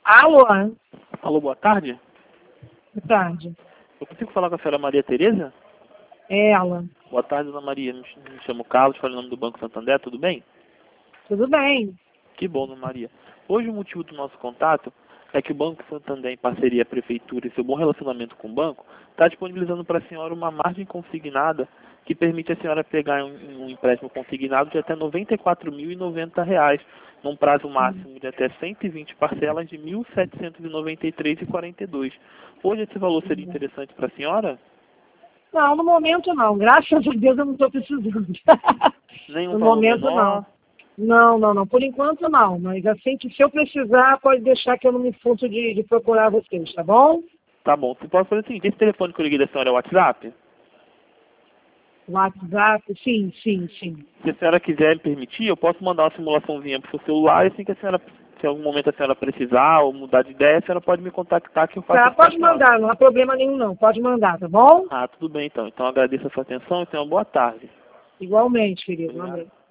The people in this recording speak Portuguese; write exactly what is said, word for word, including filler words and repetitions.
Alô? Alô, boa tarde. Boa tarde. Eu consigo falar com a senhora Maria Tereza? É ela. Boa tarde, dona Maria. Me ch- me chamo Carlos, falo em nome do Banco Santander, tudo bem? Tudo bem. Que bom, dona Maria. Hoje o motivo do nosso contato é que o Banco Santander, em parceria a Prefeitura e seu bom relacionamento com o banco, está disponibilizando para a senhora uma margem consignada que permite a senhora pegar um, um empréstimo consignado de até noventa e quatro mil e noventa reais, num prazo máximo de até cento e vinte parcelas de mil setecentos e noventa e três reais e quarenta e dois centavos. Hoje esse valor seria interessante para a senhora? Não, no momento não. Graças a Deus eu não estou precisando. Nenhum No valor momento menor? não. Não, não, não. Por enquanto não. Mas assim que se eu precisar, pode deixar que eu não me furto de, de procurar vocês, tá bom? Tá bom. Você pode fazer o seguinte, esse telefone que eu liguei da senhora é o WhatsApp? WhatsApp, sim, sim, sim. Se a senhora quiser me permitir, eu posso mandar uma simulaçãozinha para o seu celular e assim que a senhora, se em algum momento a senhora precisar ou mudar de ideia, a senhora pode me contactar que eu faço Tá, isso pra pode senhora. mandar, não há problema nenhum não. Pode mandar, tá bom? Ah, tudo bem então. Então agradeço a sua atenção e tenha uma boa tarde. Igualmente, querido. Obrigado. Amém.